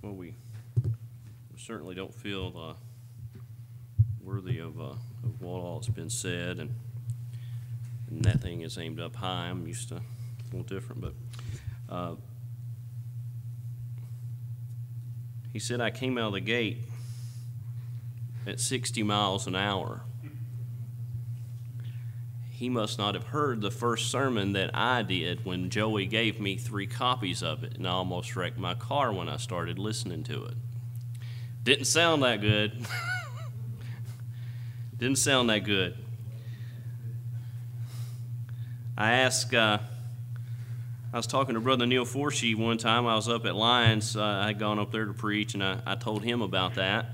Well, we certainly don't feel worthy of what all has been said, and that thing is aimed up high. I'm used to a little different, but he said I came out of the gate at 60 miles an hour. He must not have heard the first sermon that I did when Joey gave me 3 copies of it, and I almost wrecked my car when I started listening to it. Didn't sound that good. Didn't sound that good. I was talking to Brother Neil Forshee one time. I was up at Lions. I had gone up there to preach, and I told him about that.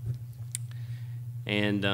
And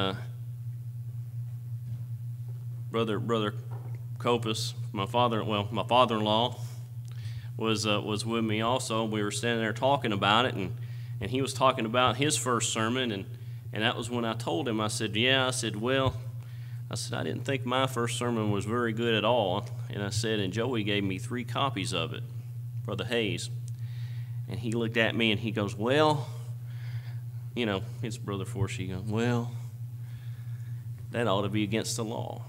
Brother Copus, my father-in-law, was with me also. We were standing there talking about it, and he was talking about his first sermon, and that was when I told him. I said, I didn't think my first sermon was very good at all. And I said, and Joey gave me 3 copies of it, Brother Hayes. And he looked at me and he goes, well, it's Brother Forshee. He goes, well, that ought to be against the law.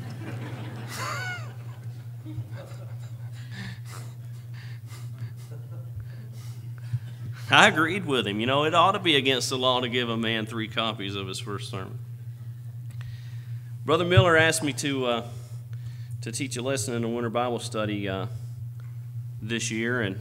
I agreed with him. It ought to be against the law to give a man 3 copies of his first sermon. Brother Miller asked me to teach a lesson in the winter Bible study this year, and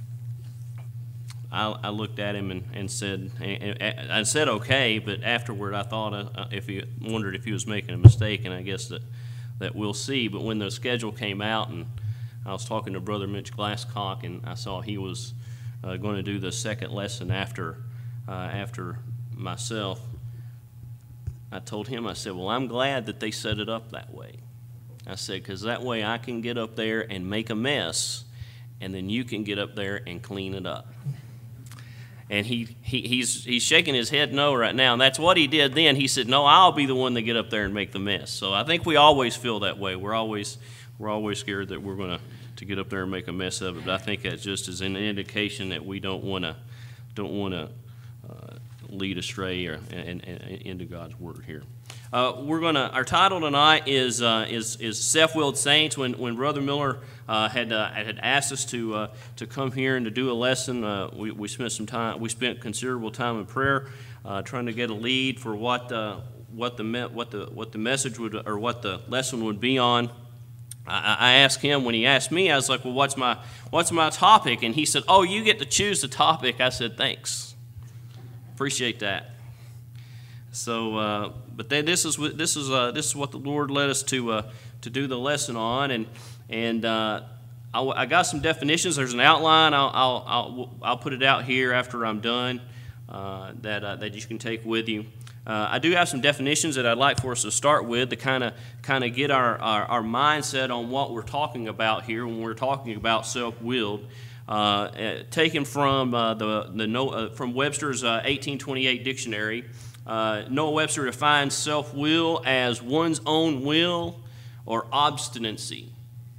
I looked at him and said, I said okay, but afterward I thought wondered if he was making a mistake, and I guess that we'll see. But when the schedule came out, and I was talking to Brother Mitch Glasscock, and I saw he was going to do the second lesson after myself, I told him, I said, well, I'm glad that they set it up that way. I said, because that way I can get up there and make a mess, and then you can get up there and clean it up. And he's shaking his head no right now, and that's what he did then. He said, no, I'll be the one to get up there and make the mess. So I think we always feel that way. We're always scared that we're going to get up there and make a mess of it. But I think that just is an indication that we don't want to lead astray into God's word here. Our title tonight is Self-Willed Saints. When Brother Miller had asked us to come here and to do a lesson, we spent considerable time in prayer, trying to get a lead for what the message would, or what the lesson would be on. I asked him, when he asked me, I was like, well, what's my topic? And he said, oh, you get to choose the topic. I said, thanks. Appreciate that. So, but then this is what the Lord led us to do the lesson on, and I got some definitions. There's an outline. I'll put it out here after I'm done that you can take with you. I do have some definitions that I'd like for us to start with to kind of get our mindset on what we're talking about here when we're talking about self-willed. Taken from from Webster's 1828 dictionary. Noah Webster defines self-will as one's own will or obstinacy.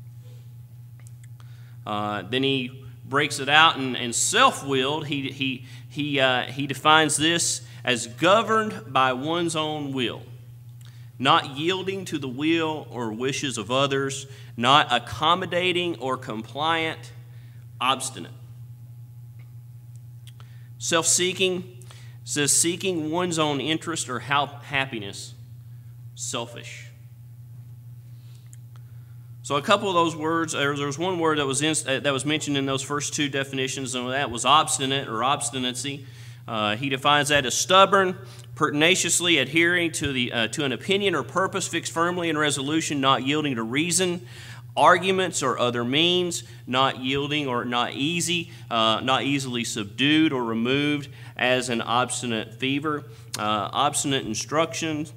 Then he breaks it out, and self-willed, he defines this as governed by one's own will, not yielding to the will or wishes of others, not accommodating or compliant, obstinate. Self-seeking says seeking one's own interest or happiness, selfish. So a couple of those words, there was one word that was mentioned in those first 2 definitions, and that was obstinate or obstinacy. He defines that as stubborn, pertinaciously adhering to an opinion or purpose fixed firmly in resolution, not yielding to reason, arguments or other means, not yielding or not easily subdued or removed as an obstinate fever, obstinate obstructions,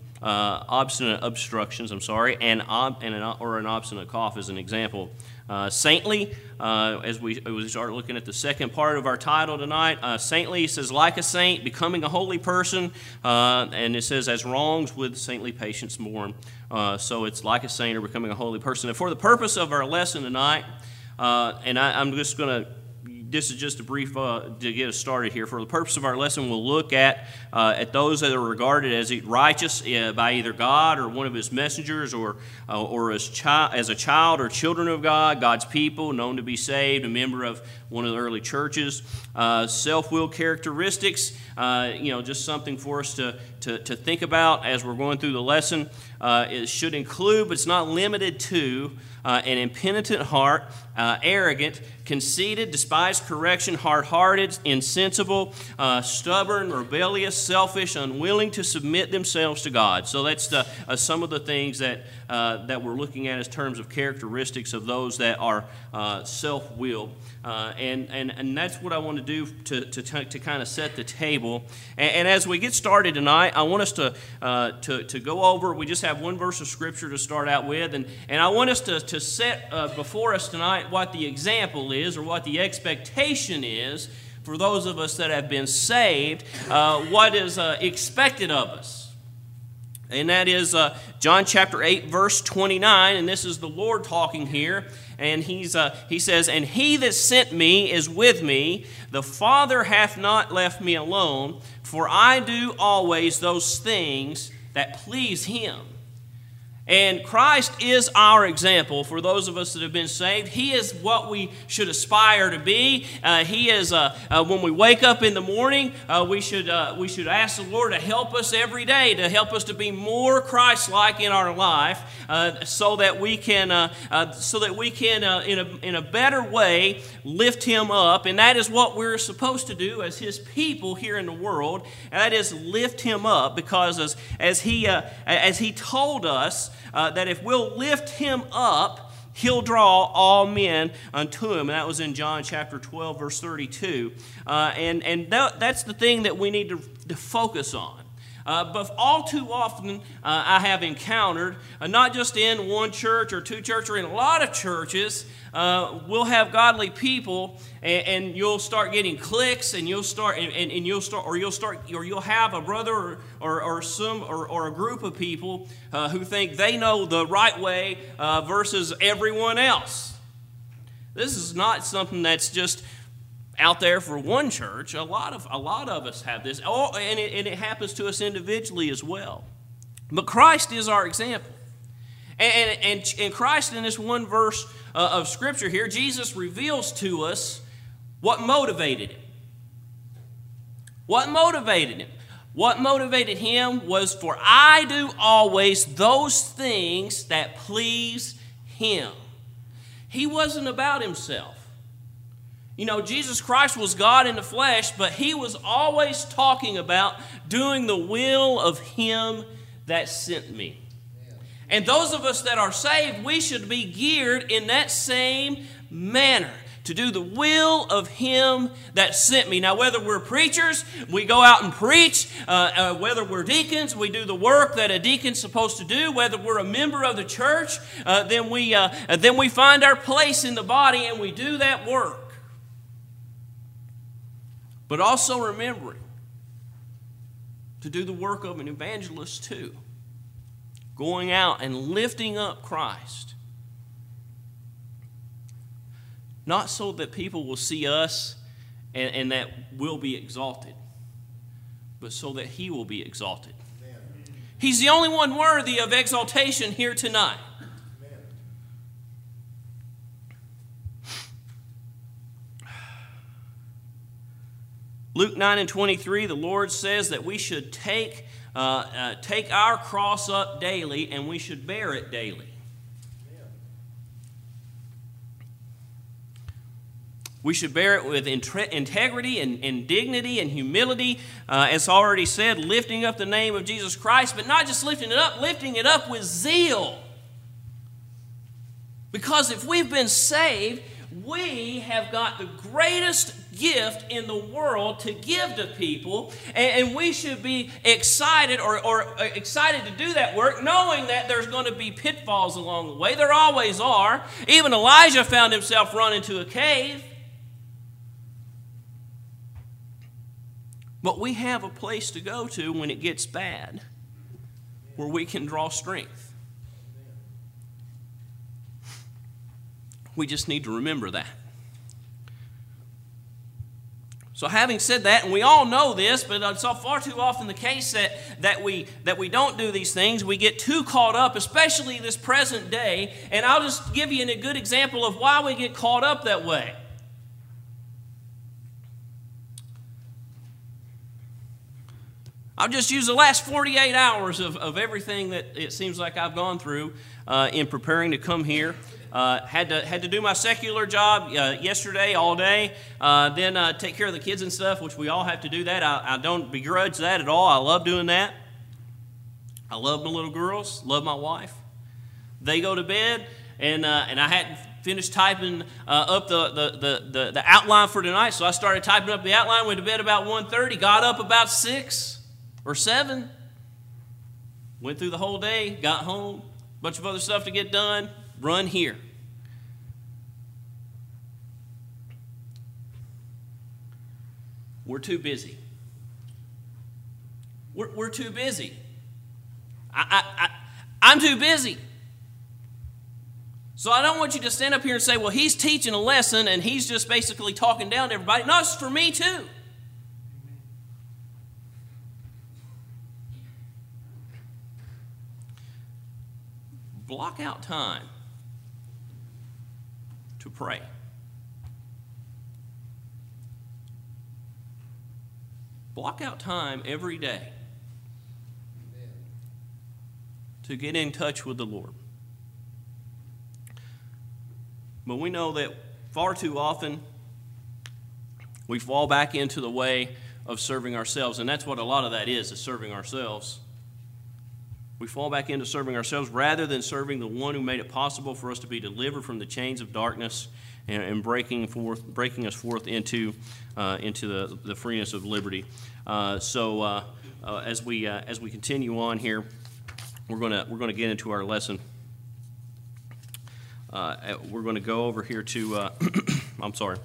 and an obstinate cough is an example. Saintly, as we start looking at the second part of our title tonight, saintly says like a saint, becoming a holy person, and it says as wrongs with saintly patience mourn. So it's like a saint or becoming a holy person. And for the purpose of our lesson tonight, and I'm just going to this is just a brief to get us started here. For the purpose of our lesson, we'll look at those that are regarded as righteous by either God or one of His messengers, or as a child or children of God, God's people, known to be saved, a member of one of the early churches. Self-will characteristics, just something for us to think about as we're going through the lesson. It should include, but it's not limited to, an impenitent heart, arrogant, conceited, despised correction, hard-hearted, insensible, stubborn, rebellious, selfish, unwilling to submit themselves to God. So that's some of the things that we're looking at as terms of characteristics of those that are self-willed. And that's what I want to do to kind of set the table. And as we get started tonight, I want us to go over. We just have one verse of Scripture to start out with, and I want us to set before us tonight what the example is, or what the expectation is for those of us that have been saved, what is expected of us. And that is John chapter 8, verse 29, and this is the Lord talking here. And he says, "And he that sent me is with me. The Father hath not left me alone, for I do always those things that please him." And Christ is our example for those of us that have been saved. He is what we should aspire to be. He is, when we wake up in the morning, we should ask the Lord to help us every day, to help us to be more Christ-like in our life, so that we can, in a better way, lift Him up. And that is what we're supposed to do as His people here in the world. And that is lift Him up, because as He told us, that if we'll lift Him up, He'll draw all men unto Him. And that was in John chapter 12, verse 32. That's the thing that we need to focus on. But all too often, I have encountered, not just in one church or two churches, or in a lot of churches, we'll have godly people, and you'll start getting cliques, and you'll have a brother or a group of people who think they know the right way versus everyone else. This is not something that's just out there for one church. A lot of us have this, and it happens to us individually as well. But Christ is our example, and Christ, in this one verse of Scripture here, Jesus reveals to us what motivated Him. What motivated Him? What motivated Him was, "For I do always those things that please Him." He wasn't about Himself. Jesus Christ was God in the flesh, but He was always talking about doing the will of Him that sent me. And those of us that are saved, we should be geared in that same manner, to do the will of Him that sent me. Now, whether we're preachers, we go out and preach. Whether we're deacons, we do the work that a deacon's supposed to do. Whether we're a member of the church, then we find our place in the body and we do that work. But also remembering to do the work of an evangelist too. Going out and lifting up Christ. Not so that people will see us and that we'll be exalted, but so that He will be exalted. Amen. He's the only one worthy of exaltation here tonight. Luke 9:23, the Lord says that we should take our cross up daily, and we should bear it daily. We should bear it with integrity and dignity and humility, as already said, lifting up the name of Jesus Christ, but not just lifting it up with zeal. Because if we've been saved, we have got the greatest gift in the world to give to people, and we should be excited or excited to do that work, knowing that there's going to be pitfalls along the way. There always are. Even Elijah found himself running to a cave. But we have a place to go to when it gets bad, where we can draw strength. We just need to remember that. So having said that, and we all know this, but it's far too often the case that we don't do these things. We get too caught up, especially this present day. And I'll just give you a good example of why we get caught up that way. I'll just use the last 48 hours of everything that it seems like I've gone through in preparing to come here. Had to do my secular job yesterday all day, then take care of the kids and stuff, which we all have to do that. I don't begrudge that at all. I love doing that. I love my little girls, love my wife. They go to bed, and I hadn't finished typing up the outline for tonight, so I started typing up the outline, went to bed about 1:30, got up about 6 or 7, went through the whole day, got home, bunch of other stuff to get done, run here. We're too busy. We're too busy. I'm too busy. So I don't want you to stand up here and say, well, he's teaching a lesson and he's just basically talking down to everybody. No, it's for me too. Block out time to pray. Block out time every day to get in touch with the Lord. But we know that far too often we fall back into the way of serving ourselves, and that's what a lot of that is serving ourselves. We fall back into serving ourselves rather than serving the one who made it possible for us to be delivered from the chains of darkness and breaking us forth into the freeness of liberty. So as we continue on here, we're gonna get into our lesson. We're going to go over here to. I'm sorry.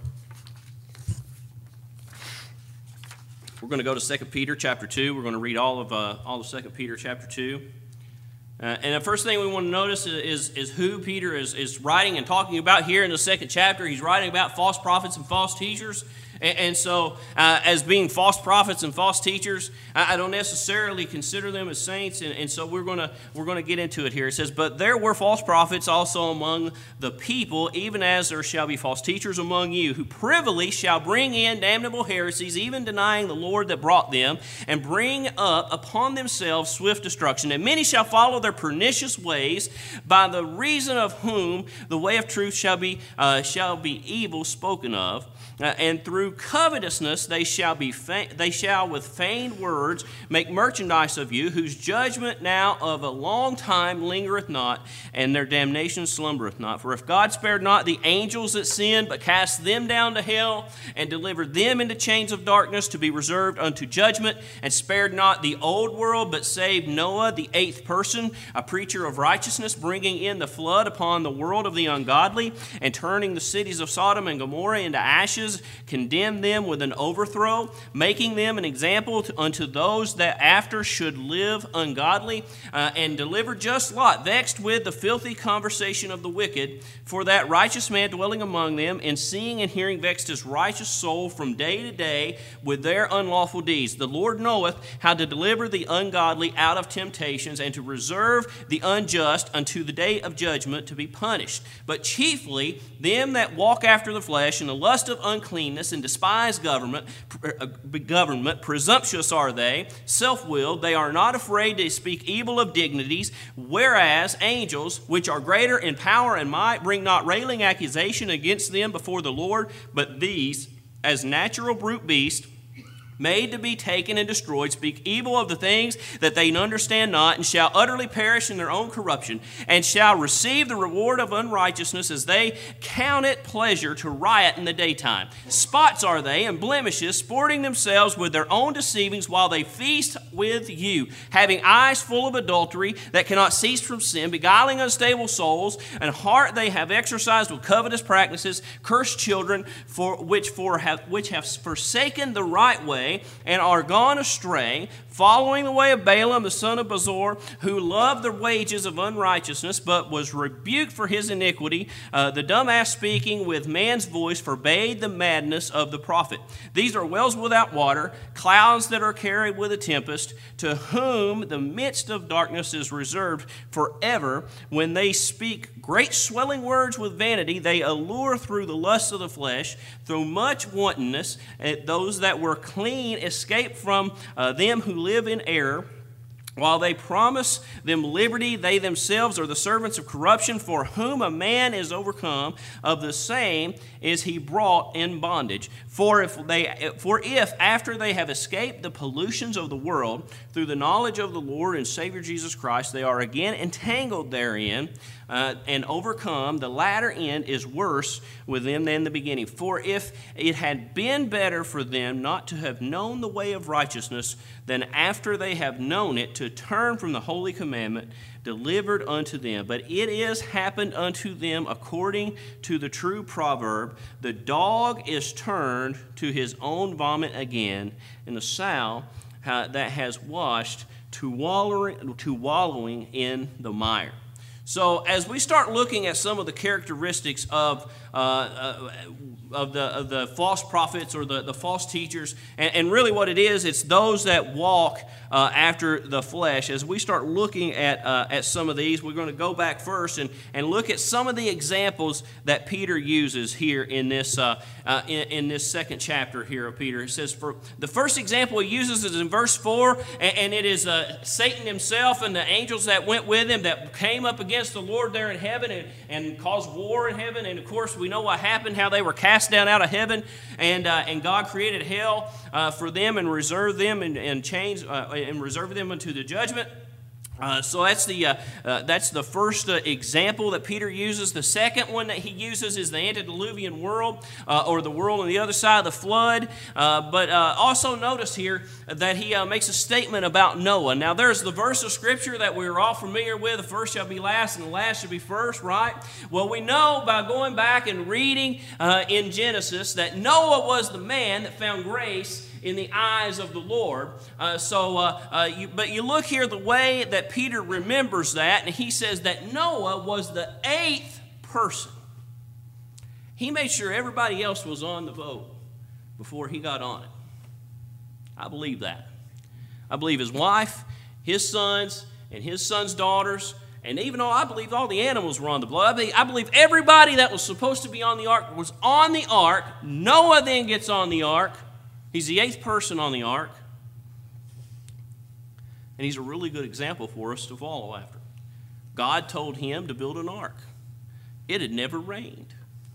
We're going to go to 2 Peter chapter 2. We're going to read all of 2 Peter chapter 2. And the first thing we want to notice is who Peter is writing and talking about here in the second chapter. He's writing about false prophets and false teachers. And so, as being false prophets and false teachers, I don't necessarily consider them as saints. And so we're gonna get into it here. It says, "But there were false prophets also among the people, even as there shall be false teachers among you, who privily shall bring in damnable heresies, even denying the Lord that brought them, and bring up upon themselves swift destruction. And many shall follow their pernicious ways, by the reason of whom the way of truth shall be evil spoken of. And through covetousness they shall with feigned words make merchandise of you, whose judgment now of a long time lingereth not, and their damnation slumbereth not. For if God spared not the angels that sinned, but cast them down to hell, and delivered them into chains of darkness to be reserved unto judgment, and spared not the old world, but saved Noah, the 8th person, a preacher of righteousness, bringing in the flood upon the world of the ungodly, and turning the cities of Sodom and Gomorrah into ashes, condemned them with an overthrow, making them an example unto those that after should live ungodly, and delivered just Lot, vexed with the filthy conversation of the wicked. For that righteous man dwelling among them, and seeing and hearing, vexed his righteous soul from day to day with their unlawful deeds. The Lord knoweth how to deliver the ungodly out of temptations, and to reserve the unjust unto the day of judgment to be punished. But chiefly them that walk after the flesh in the lust of uncleanness, and despise government, presumptuous are they, self-willed, they are not afraid to speak evil of dignities, whereas angels, which are greater in power and might, bring not railing accusation against them before the Lord, but these, as natural brute beasts, made to be taken and destroyed, speak evil of the things that they understand not, and shall utterly perish in their own corruption, and shall receive the reward of unrighteousness, as they count it pleasure to riot in the daytime. Spots are they, and blemishes, sporting themselves with their own deceivings, while they feast with you, having eyes full of adultery, that cannot cease from sin, beguiling unstable souls, and heart they have exercised with covetous practices, cursed children, which have forsaken the right way, way and are gone astray, following the way of Balaam the son of Beor, who loved the wages of unrighteousness, but was rebuked for his iniquity. The dumb ass speaking with man's voice forbade the madness of the prophet. These are wells without water, clouds that are carried with a tempest, to whom the midst of darkness is reserved forever. When they speak great swelling words with vanity, they allure through the lusts of the flesh, through much wantonness. Those that were clean escape from them who live in error. While they promise them liberty, they themselves are the servants of corruption, for whom a man is overcome, of the same is he brought in bondage. For if after they have escaped the pollutions of the world, through the knowledge of the Lord and Savior Jesus Christ, they are again entangled therein, and overcome, the latter end is worse with them than the beginning. For if it had been better for them not to have known the way of righteousness, than after they have known it, to turn from the holy commandment delivered unto them. But it is happened unto them according to the true proverb, the dog is turned to his own vomit again, and the sow that has washed to wallowing in the mire. So as we start looking at some of the characteristics of the false prophets or the false teachers, and really what it is, it's those that walk after the flesh. As we start looking at some of these, we're going to go back first and look at some of the examples that Peter uses here in this second chapter here of Peter. It says, for the first example he uses is in verse 4, and it is Satan himself and the angels that went with him that came up against the Lord there in heaven and caused war in heaven. And of course we know what happened, how they were cast down out of heaven, and God created hell for them and reserved them and changed and reserved them unto the judgment. So that's the first example that Peter uses. The second one that he uses is the antediluvian world, or the world on the other side of the flood. But also notice here that he makes a statement about Noah. Now there's the verse of Scripture that we're all familiar with, the first shall be last and the last shall be first, right? Well, we know by going back and reading in Genesis that Noah was the man that found grace in the eyes of the Lord. But you look here the way that Peter remembers that, and he says that Noah was the 8th person. He made sure everybody else was on the boat before he got on it. I believe that. I believe his wife, his sons, and his sons' daughters, and even I believe all the animals were on the boat. I believe everybody that was supposed to be on the ark was on the ark. Noah then gets on the ark. He's the 8th person on the ark. And he's a really good example for us to follow after. God told him to build an ark. It had never rained.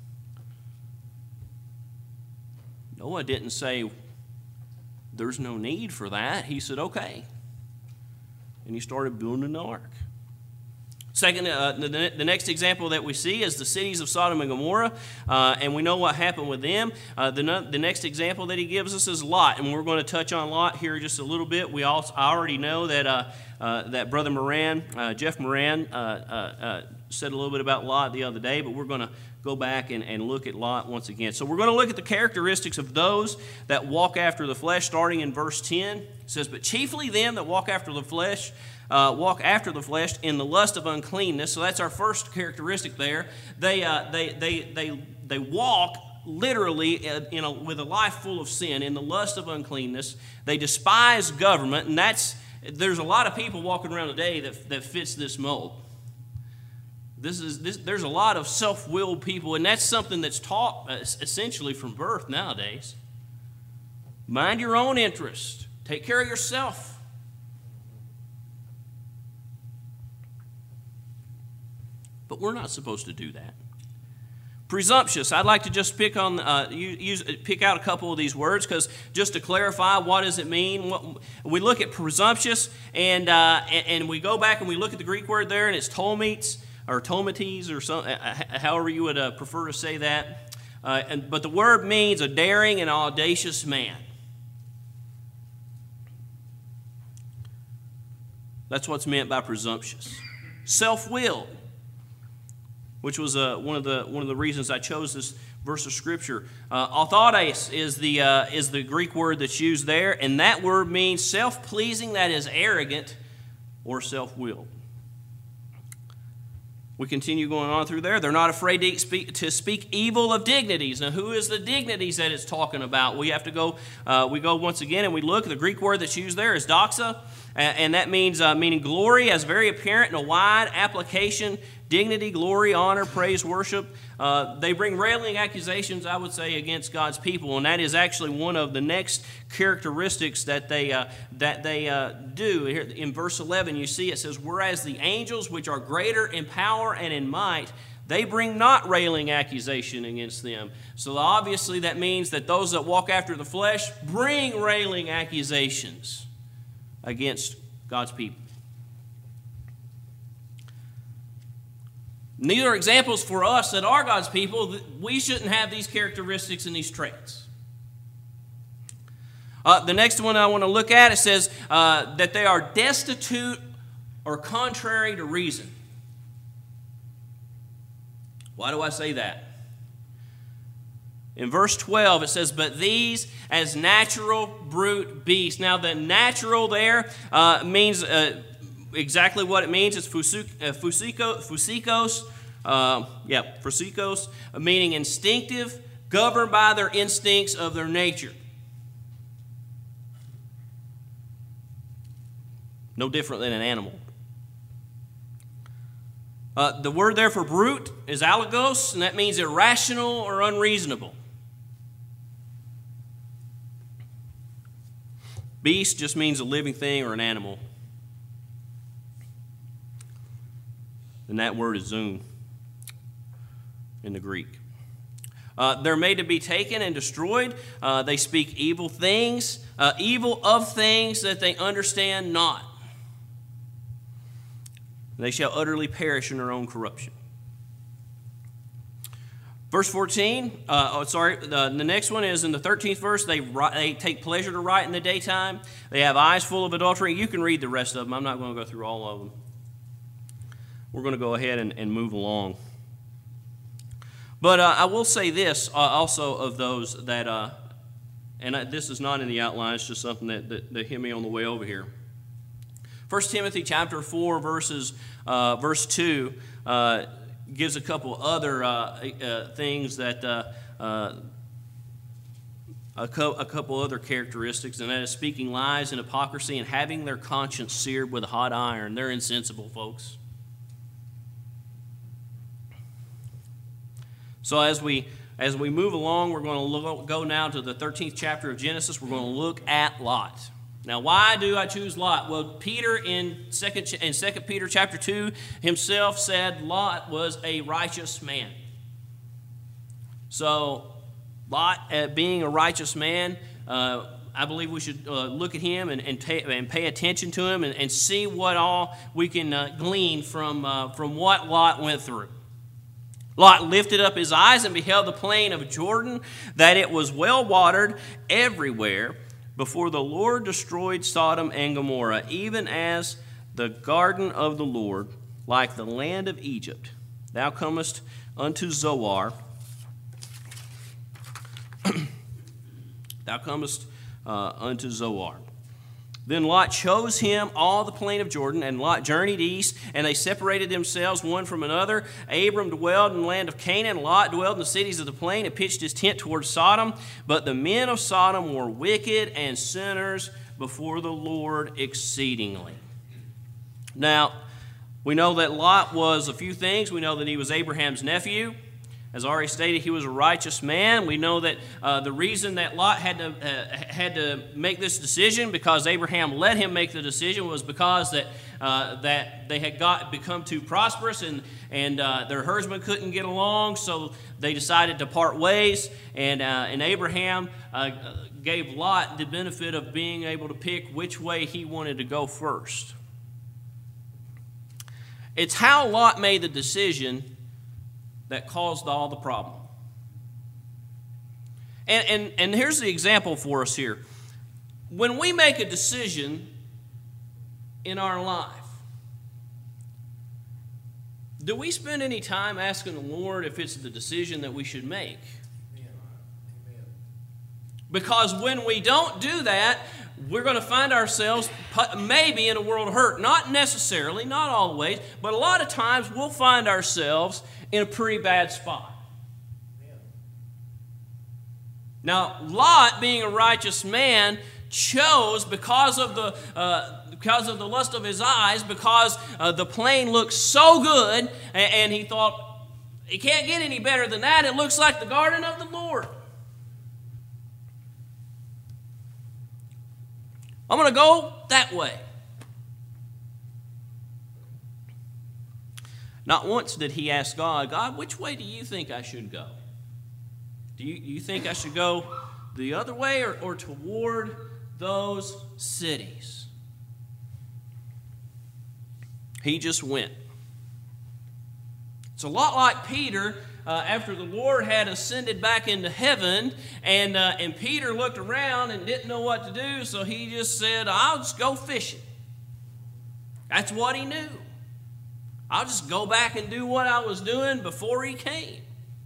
Noah didn't say, there's no need for that. He said, okay. And he started building an ark. Second, the next example that we see is the cities of Sodom and Gomorrah, and we know what happened with them. The next example that he gives us is Lot, and we're going to touch on Lot here just a little bit. I already know that Brother Moran, Jeff Moran, said a little bit about Lot the other day, but we're going to go back and look at Lot once again. So we're going to look at the characteristics of those that walk after the flesh, starting in verse 10. It says, but chiefly them that walk after the flesh in the lust of uncleanness. So that's our first characteristic there. They walk literally with a life full of sin, in the lust of uncleanness. They despise government, and there's a lot of people walking around today that fits this mold. There's a lot of self-willed people, and that's something that's taught essentially from birth nowadays. Mind your own interest. Take care of yourself. But we're not supposed to do that. Presumptuous. I'd like to just pick out a couple of these words, because just to clarify, what does it mean? We look at presumptuous, and we go back and we look at the Greek word there, and it's tometes or tomates, or however you would prefer to say that. But the word means a daring and audacious man. That's what's meant by presumptuous. Self-willed, which was one of the reasons I chose this verse of Scripture. Authotes is the Greek word that's used there, and that word means self-pleasing, that is arrogant, or self-willed. We continue going on through there. They're not afraid to speak evil of dignities. Now, who is the dignities that it's talking about? We have to go. We go once again and we look. The Greek word that's used there is doxa, and that means meaning glory, as very apparent in a wide application. Dignity, glory, honor, praise, worship. They bring railing accusations, I would say, against God's people, and that is actually one of the next characteristics that they do. Here in verse 11, you see it says, "Whereas the angels, which are greater in power and in might, they bring not railing accusation against them." So obviously that means that those that walk after the flesh bring railing accusations against God's people. These are examples for us that are God's people that we shouldn't have these characteristics and these traits. The next one I want to look at, it says that they are destitute or contrary to reason. Why do I say that? In verse 12 it says, "But these as natural brute beasts." Now the natural there means exactly what it means. It's physikos, meaning instinctive, governed by their instincts of their nature. No different than an animal. The word there for brute is alagos, and that means irrational or unreasonable. Beast just means a living thing or an animal. And that word is zoon in the Greek. They're made to be taken and destroyed. They speak evil things, evil of things that they understand not. They shall utterly perish in their own corruption. Verse 14, the next one is in the 13th verse. They take pleasure to write in the daytime. They have eyes full of adultery. You can read the rest of them. I'm not going to go through all of them. We're going to go ahead and move along. But I will say this also of those that, this is not in the outline, it's just something that hit me on the way over here. 1 Timothy chapter 4, verse 2 gives a couple other things that, a couple other characteristics, and that is speaking lies and hypocrisy and having their conscience seared with a hot iron. They're insensible, folks. So as we move along, we're going to go now to the 13th chapter of Genesis. We're going to look at Lot. Now, why do I choose Lot? Well, Peter in 2 Peter chapter 2 himself said Lot was a righteous man. So Lot, being a righteous man, I believe we should look at him and pay attention to him and see what all we can glean from what Lot went through. Lot lifted up his eyes and beheld the plain of Jordan, that it was well watered everywhere, before the Lord destroyed Sodom and Gomorrah, even as the garden of the Lord, like the land of Egypt. Thou comest unto Zoar. Thou comest unto Zoar. Then Lot chose him all the plain of Jordan, and Lot journeyed east, and they separated themselves one from another. Abram dwelled in the land of Canaan. Lot dwelled in the cities of the plain and pitched his tent towards Sodom. But the men of Sodom were wicked and sinners before the Lord exceedingly. Now, we know that Lot was a few things. We know that he was Abraham's nephew. As already stated, he was a righteous man. We know that the reason that Lot had to make this decision, because Abraham let him make the decision, was because that they had become too prosperous and their herdsmen couldn't get along, so they decided to part ways. And Abraham gave Lot the benefit of being able to pick which way he wanted to go first. It's how Lot made the decision that caused all the problem. And here's the example for us here. When we make a decision in our life, do we spend any time asking the Lord if it's the decision that we should make? Because when we don't do that, we're going to find ourselves maybe in a world of hurt. Not necessarily, not always, but a lot of times we'll find ourselves in a pretty bad spot. Now, Lot, being a righteous man, chose because of the lust of his eyes, because the plain looked so good, and he thought, it can't get any better than that. It looks like the garden of the Lord. I'm going to go that way. Not once did he ask God, God, which way do you think I should go? Do you think I should go the other way or toward those cities? He just went. It's a lot like Peter after the Lord had ascended back into heaven, and Peter looked around and didn't know what to do, so he just said, I'll just go fishing. That's what he knew. I'll just go back and do what I was doing before he came.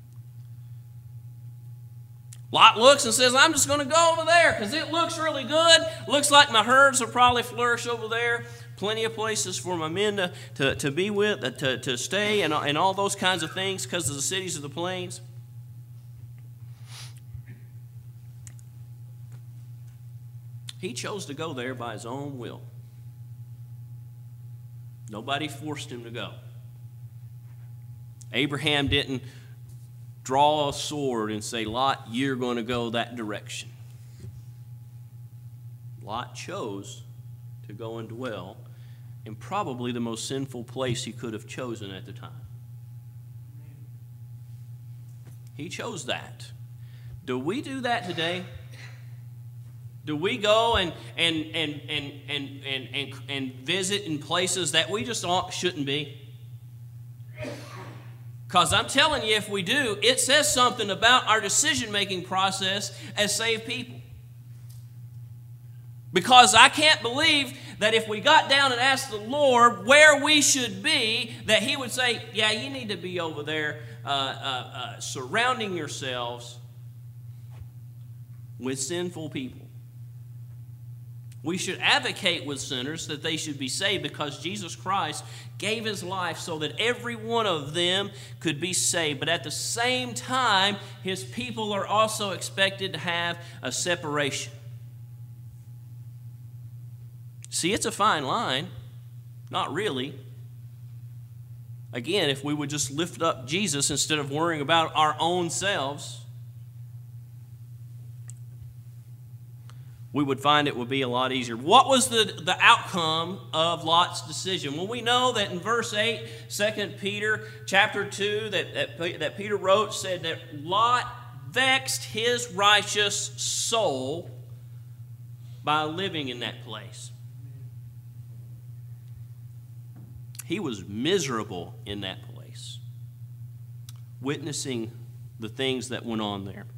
Lot looks and says, I'm just going to go over there because it looks really good. Looks like my herds will probably flourish over there. Plenty of places for my men to be with, to stay, and all those kinds of things because of the cities of the plains. He chose to go there by his own will. Nobody forced him to go. Abraham didn't draw a sword and say, Lot, you're going to go that direction. Lot chose to go and dwell in probably the most sinful place he could have chosen at the time. He chose that. Do we do that today? Do we go and visit in places that we just shouldn't be? Because I'm telling you, if we do, it says something about our decision-making process as saved people. Because I can't believe that if we got down and asked the Lord where we should be, that He would say, yeah, you need to be over there surrounding yourselves with sinful people. We should advocate with sinners that they should be saved because Jesus Christ gave His life so that every one of them could be saved. But at the same time, His people are also expected to have a separation. See, it's a fine line. Not really. Again, if we would just lift up Jesus instead of worrying about our own selves, we would find it would be a lot easier. What was the outcome of Lot's decision? Well, we know that in verse 8, 2 Peter chapter 2, that Peter wrote, said that Lot vexed his righteous soul by living in that place. He was miserable in that place, witnessing the things that went on there.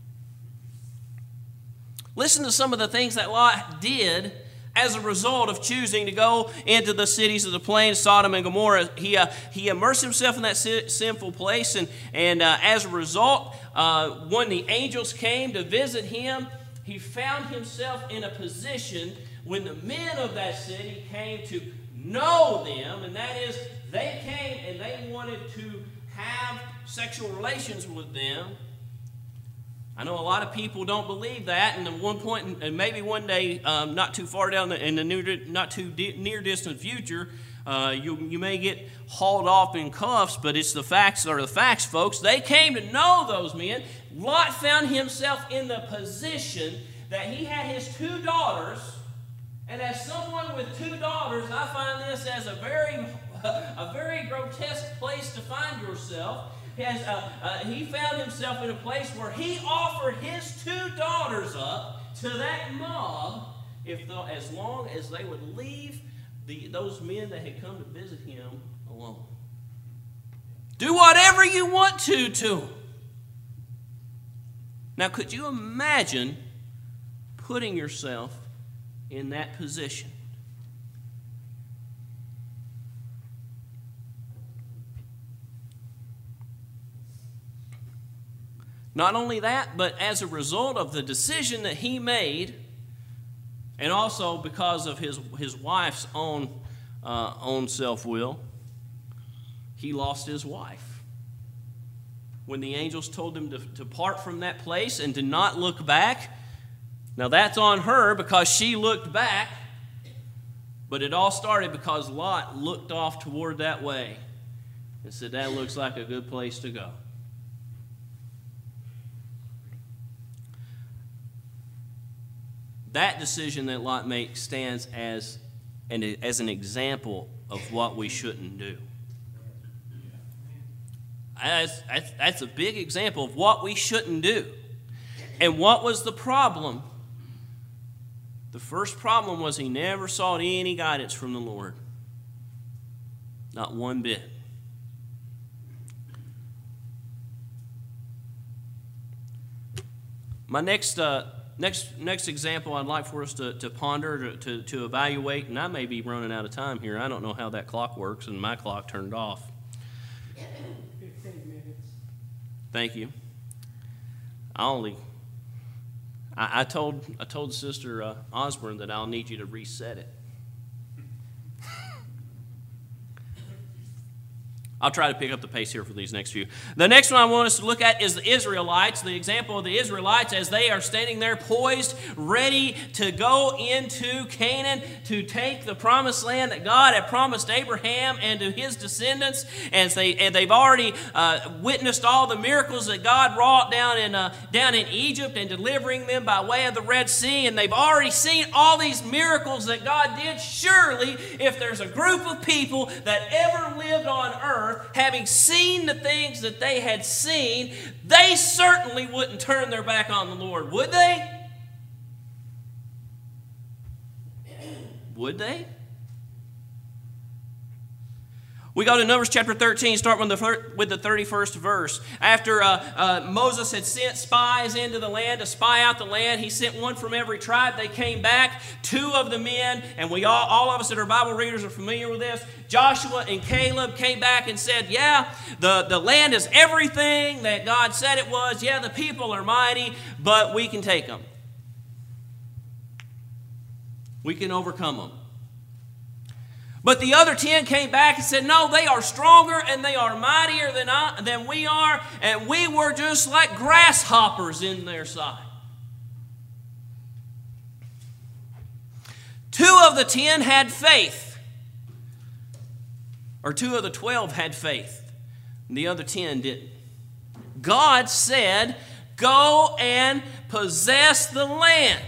Listen to some of the things that Lot did as a result of choosing to go into the cities of the plains, Sodom and Gomorrah. He immersed himself in that sinful place, and as a result, when the angels came to visit him, he found himself in a position when the men of that city came to know them, and that is, they came and they wanted to have sexual relations with them. I know a lot of people don't believe that, and at one point, and maybe one day, not too far down in the not too near distant future, you may get hauled off in cuffs, but it's the facts are the facts, folks. They came to know those men. Lot found himself in the position that he had his two daughters, and as someone with two daughters, I find this as a very grotesque place to find yourself. He found himself in a place where he offered his two daughters up to that mob as long as they would leave those men that had come to visit him alone. Do whatever you want to them. Now, could you imagine putting yourself in that position? Not only that, but as a result of the decision that he made, and also because of his wife's own self-will, he lost his wife. When the angels told him to depart from that place and to not look back, now that's on her because she looked back, but it all started because Lot looked off toward that way and said, that looks like a good place to go. That decision that Lot makes stands as an example of what we shouldn't do. That's a big example of what we shouldn't do. And what was the problem? The first problem was he never sought any guidance from the Lord. Not one bit. My next example I'd like for us to ponder, to evaluate, and I may be running out of time here. I don't know how that clock works, and my clock turned off. 15 minutes. Thank you. I told Sister Osborne that I'll need you to reset it. I'll try to pick up the pace here for these next few. The next one I want us to look at is the Israelites, the example of the Israelites as they are standing there poised, ready to go into Canaan to take the promised land that God had promised Abraham and to his descendants. And they've already witnessed all the miracles that God wrought down in Egypt and delivering them by way of the Red Sea. And they've already seen all these miracles that God did. Surely, if there's a group of people that ever lived on earth, having seen the things that they had seen, they certainly wouldn't turn their back on the Lord, would they? Would they? We go to Numbers chapter 13, start with the 31st verse. After Moses had sent spies into the land to spy out the land, he sent one from every tribe. They came back, 2 of the men, and we all of us that are Bible readers are familiar with this. Joshua and Caleb came back and said, yeah, the land is everything that God said it was. Yeah, the people are mighty, but we can take them. We can overcome them. But the other 10 came back and said, no, they are stronger and they are mightier than we are, and we were just like grasshoppers in their sight. 2 of the 10 had faith, or 2 of the 12 had faith, and the other 10 didn't. God said, go and possess the land.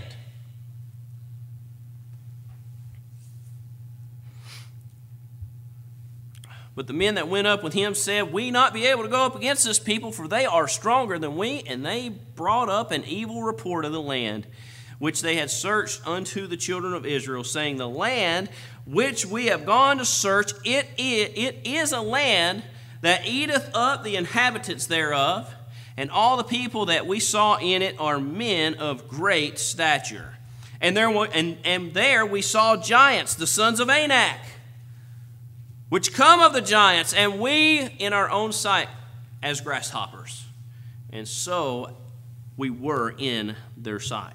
But the men that went up with him said, we not be able to go up against this people, for they are stronger than we. And they brought up an evil report of the land, which they had searched unto the children of Israel, saying, the land which we have gone to search, it is a land that eateth up the inhabitants thereof, and all the people that we saw in it are men of great stature. And there we saw giants, the sons of Anak, which come of the giants, and we in our own sight as grasshoppers. And so we were in their sight.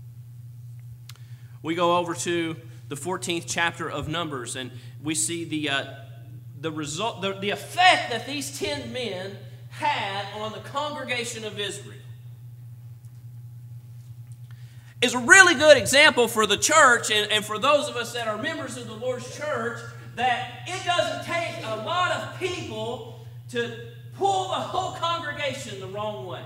We go over to the 14th chapter of Numbers, and we see the result, the effect that these 10 men had on the congregation of Israel. Is a really good example for the church and for those of us that are members of the Lord's church, that it doesn't take a lot of people to pull the whole congregation the wrong way.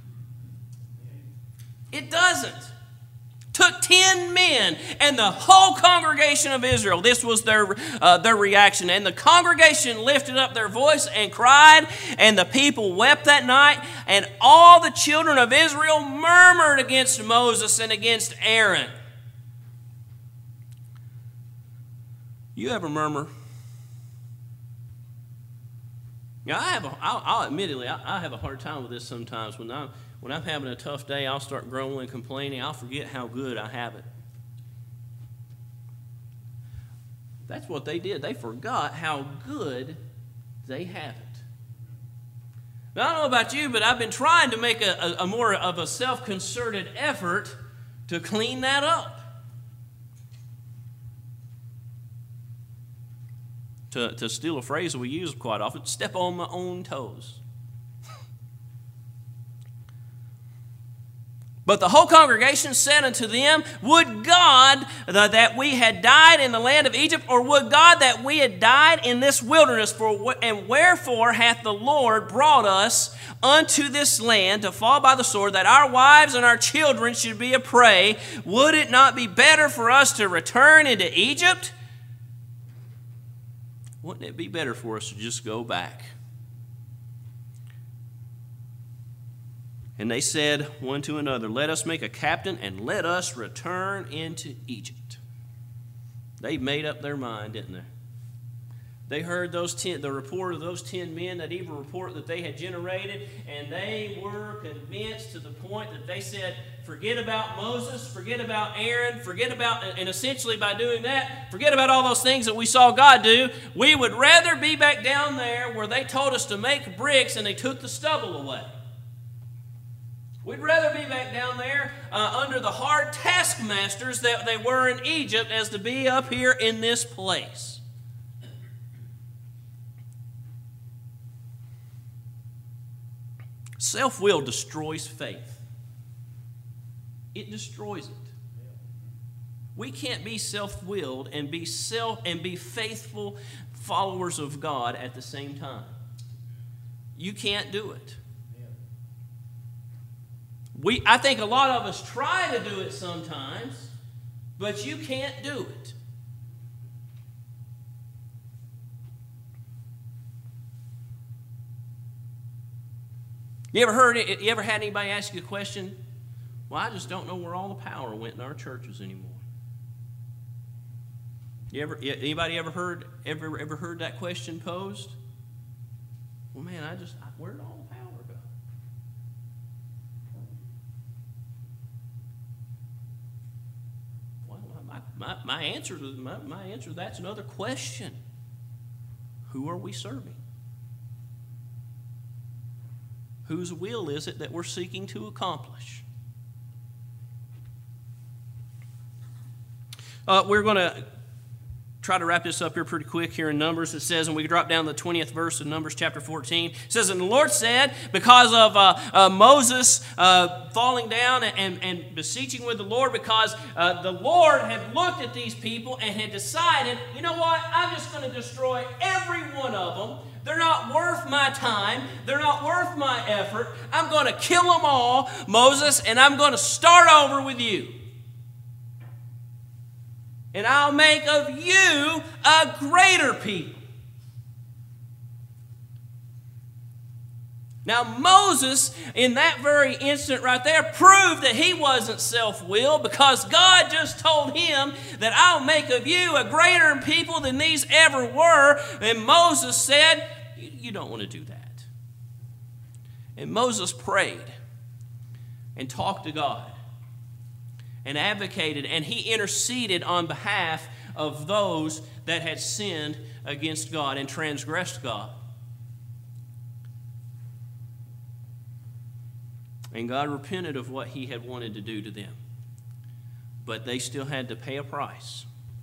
It doesn't. Took 10 men and the whole congregation of Israel. This was their reaction. And the congregation lifted up their voice and cried, and the people wept that night, and all the children of Israel murmured against Moses and against Aaron. You ever murmur? Yeah, I'll admittedly, I have a hard time with this sometimes. When I'm having a tough day, I'll start grumbling, complaining. I'll forget how good I have it. That's what they did. They forgot how good they have it. Now, I don't know about you, but I've been trying to make a more of a self-concerted effort to clean that up. To steal a phrase that we use quite often, step on my own toes. But the whole congregation said unto them, would God that we had died in the land of Egypt, or would God that we had died in this wilderness? And wherefore hath the Lord brought us unto this land to fall by the sword, that our wives and our children should be a prey? Would it not be better for us to return into Egypt? Wouldn't it be better for us to just go back? And they said one to another, let us make a captain and let us return into Egypt. They made up their mind, didn't they? They heard the report of those 10 men, that evil report that they had generated, and they were convinced to the point that they said, forget about Moses, forget about Aaron, and essentially by doing that, forget about all those things that we saw God do. We would rather be back down there where they told us to make bricks and they took the stubble away. We'd rather be back down there under the hard taskmasters that they were in Egypt as to be up here in this place. Self-will destroys faith. It destroys it. We can't be self-willed and be faithful followers of God at the same time. You can't do it. I think a lot of us try to do it sometimes, but you can't do it. You ever had anybody ask you a question? Well, I just don't know where all the power went in our churches anymore. Anybody ever heard that question posed? Well, man, where did all the power go? Well, my answer to that's another question. Who are we serving? Whose will is it that we're seeking to accomplish? We're going to try to wrap this up here pretty quick here in Numbers. It says, and we drop down the 20th verse of Numbers chapter 14. It says, and the Lord said, because of Moses falling down and beseeching with the Lord, because the Lord had looked at these people and had decided, you know what, I'm just going to destroy every one of them. They're not worth my time. They're not worth my effort. I'm going to kill them all, Moses, and I'm going to start over with you. And I'll make of you a greater people. Now, Moses, in that very instant right there, proved that he wasn't self-willed, because God just told him that I'll make of you a greater people than these ever were. And Moses said, you don't want to do that. And Moses prayed and talked to God and advocated, and he interceded on behalf of those that had sinned against God and transgressed God. And God repented of what he had wanted to do to them. But they still had to pay a price.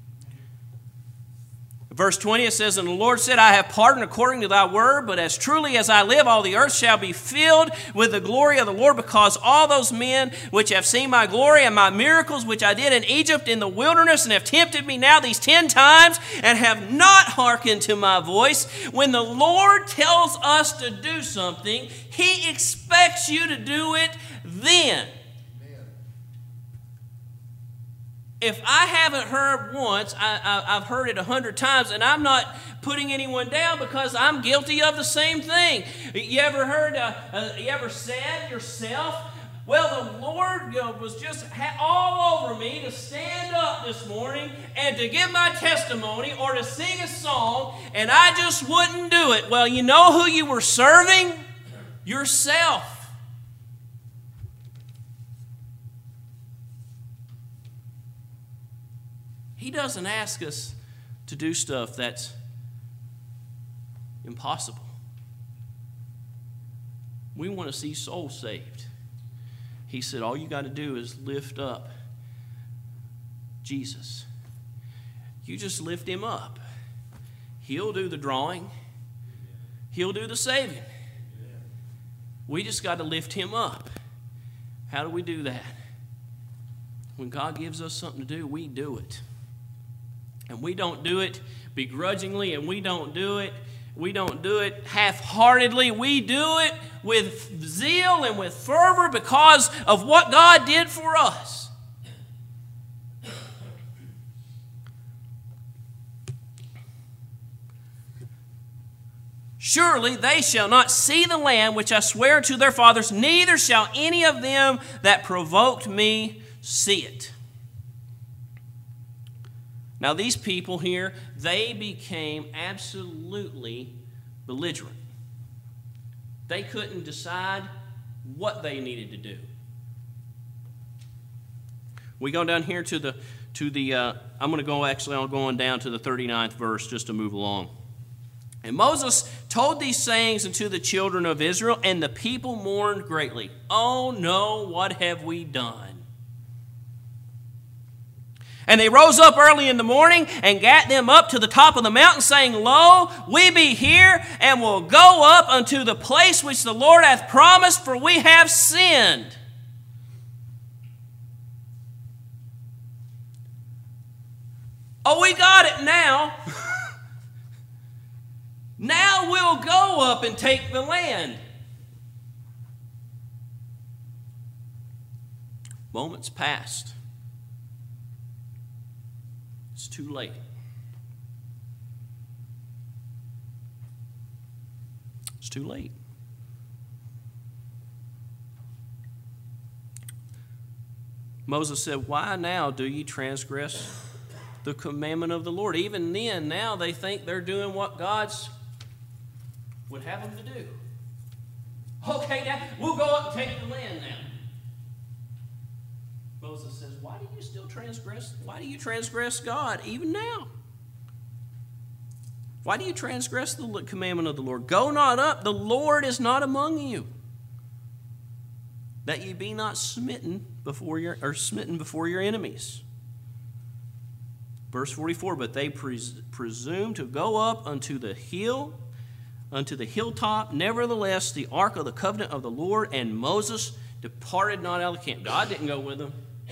Verse 20, it says, and the Lord said, I have pardoned according to thy word, but as truly as I live, all the earth shall be filled with the glory of the Lord, because all those men which have seen my glory and my miracles which I did in Egypt in the wilderness, and have tempted me now these 10 times, and have not hearkened to my voice. When the Lord tells us to do something, he expects you to do it then. If I haven't heard once, I've heard it 100 times, and I'm not putting anyone down, because I'm guilty of the same thing. You ever said yourself, well, the Lord was just all over me to stand up this morning and to give my testimony or to sing a song, and I just wouldn't do it. Well, you know who you were serving? Yourself. He doesn't ask us to do stuff that's impossible. We want to see souls saved. He said, all you got to do is lift up Jesus. You just lift him up. He'll do the drawing. He'll do the saving. We just got to lift him up. How do we do that? When God gives us something to do, we do it. And we don't do it begrudgingly, and we don't do it half-heartedly. We do it with zeal and with fervor because of what God did for us. Surely they shall not see the land which I swear to their fathers, neither shall any of them that provoked me see it. Now these people here, they became absolutely belligerent. They couldn't decide what they needed to do. We go down here to the I'm going to go I'll go on down to the 39th verse just to move along. And Moses told these sayings unto the children of Israel, and the people mourned greatly. Oh no, what have we done? And they rose up early in the morning and gat them up to the top of the mountain, saying, Lo, we be here, and will go up unto the place which the Lord hath promised, for we have sinned. Oh, we got it now. Now we'll go up and take the land. Moments passed. It's too late. It's too late. Moses said, Why now do ye transgress the commandment of the Lord? Even then, now they think they're doing what God's would have them to do. Okay, now we'll go up and take the land now. Moses says, why do you still transgress? Why do you transgress God even now? Why do you transgress the commandment of the Lord? Go not up, the Lord is not among you, that ye be not smitten before your enemies. Verse 44, but they presume to go up unto the hilltop. Nevertheless, the ark of the covenant of the Lord and Moses departed not out of the camp. God didn't go with them.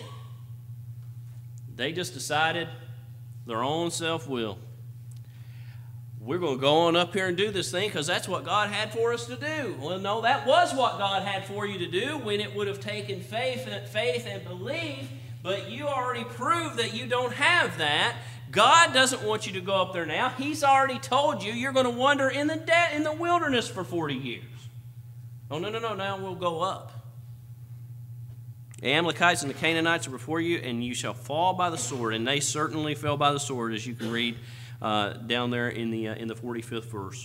They just decided their own self-will. We're going to go on up here and do this thing because that's what God had for us to do. Well, no, that was what God had for you to do when it would have taken faith and belief, but you already proved that you don't have that. God doesn't want you to go up there now. He's already told you you're going to wander in the wilderness for 40 years. Oh, no, now we'll go up. The Amalekites and the Canaanites are before you, and you shall fall by the sword. And they certainly fell by the sword, as you can read down there in the 45th verse.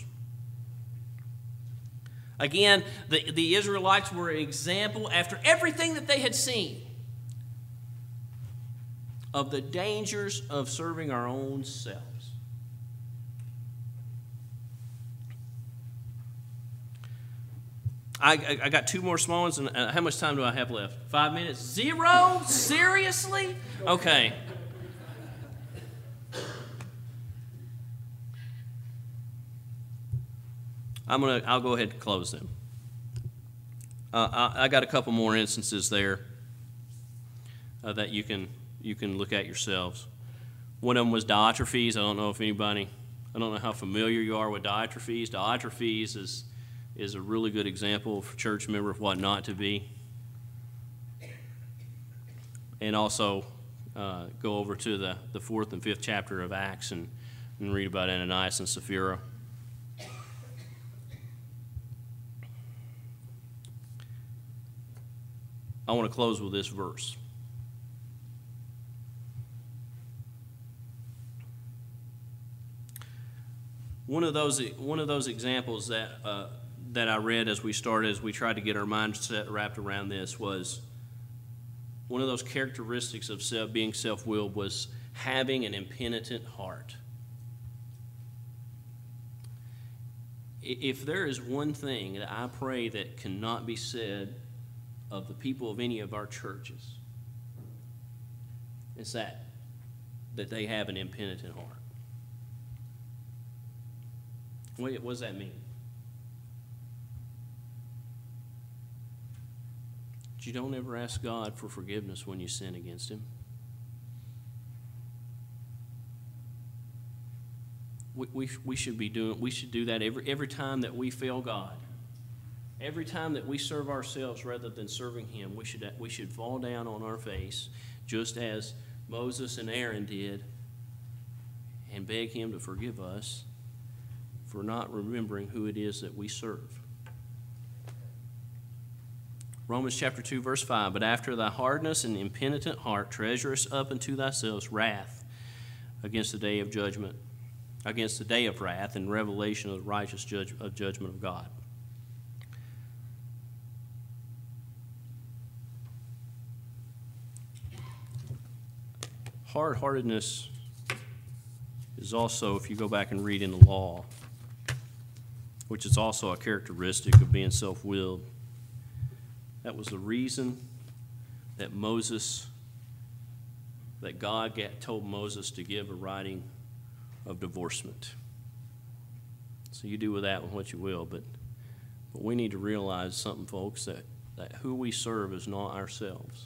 Again, the Israelites were an example, after everything that they had seen, of the dangers of serving our own selves. I got two more small ones, and how much time do I have left? 5 minutes? 0? Seriously? Okay. I'll go ahead and close them. I got a couple more instances there that you can look at yourselves. One of them was Diotrephes. I don't know how familiar you are with Diotrephes. Diotrephes is a really good example for a church member of what not to be. And also go over to the 4th and 5th chapter of Acts and read about Ananias and Sapphira. I want to close with this verse. One of those examples that I read as we tried to get our mindset wrapped around this, was one of those characteristics of being self-willed was having an impenitent heart. If there is one thing that I pray that cannot be said of the people of any of our churches, it's that they have an impenitent heart. What does that mean? You don't ever ask God for forgiveness when you sin against Him. We should do that every time that we fail God. Every time that we serve ourselves rather than serving Him, we should fall down on our face, just as Moses and Aaron did, and beg Him to forgive us for not remembering who it is that we serve. Romans chapter 2, verse 5, but after thy hardness and impenitent heart treasurest up unto thyself wrath against the day of judgment, against the day of wrath and revelation of the righteous judgment of God. Hard-heartedness is also, if you go back and read in the law, which is also a characteristic of being self-willed, that was the reason that God told Moses to give a writing of divorcement. So you do with that what you will, but we need to realize something, folks, that who we serve is not ourselves.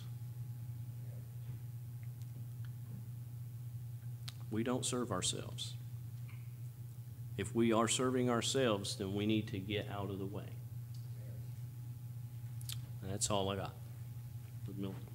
We don't serve ourselves. If we are serving ourselves, then we need to get out of the way. That's all I got. Milton.